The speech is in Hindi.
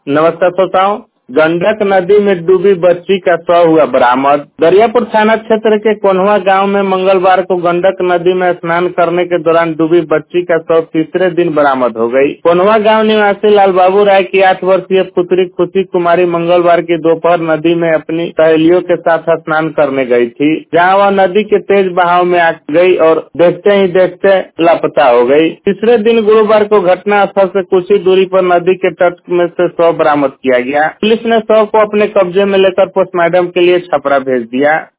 नमस्कार श्रोताओं। गंडक नदी में डूबी बच्ची का शव हुआ बरामद। दरियापुर थाना क्षेत्र के कोन्हवा गांव में मंगलवार को गंडक नदी में स्नान करने के दौरान डूबी बच्ची का शव तीसरे दिन बरामद हो गई। कोन्हवा गांव निवासी लाल बाबू राय की 8 वर्षीय पुत्री खुशी कुमारी मंगलवार की दोपहर नदी में अपनी सहेलियों के साथ स्नान करने गई थी, जहां वह नदी के तेज बहाव में आ गई और देखते ही देखते लापता हो गई। तीसरे दिन गुरुवार को घटना स्थल से कुछ ही दूरी पर नदी के तट में से शव बरामद किया गया। पुलिस ने शव को अपने कब्जे में लेकर पोस्टमार्टम के लिए छपरा भेज दिया।